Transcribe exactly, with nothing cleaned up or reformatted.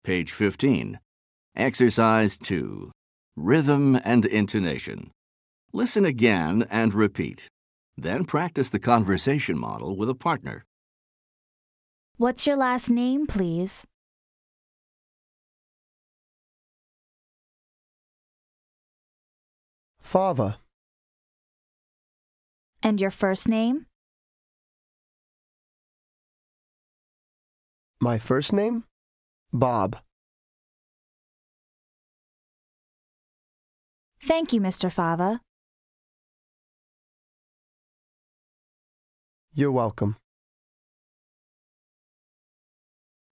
Page fifteen. Exercise two. Rhythm and intonation. Listen again and repeat. Then practice the conversation model with a partner. What's your last name, please? Father. And your first name? My first name? Bob. Thank you, Mister Fava. You're welcome.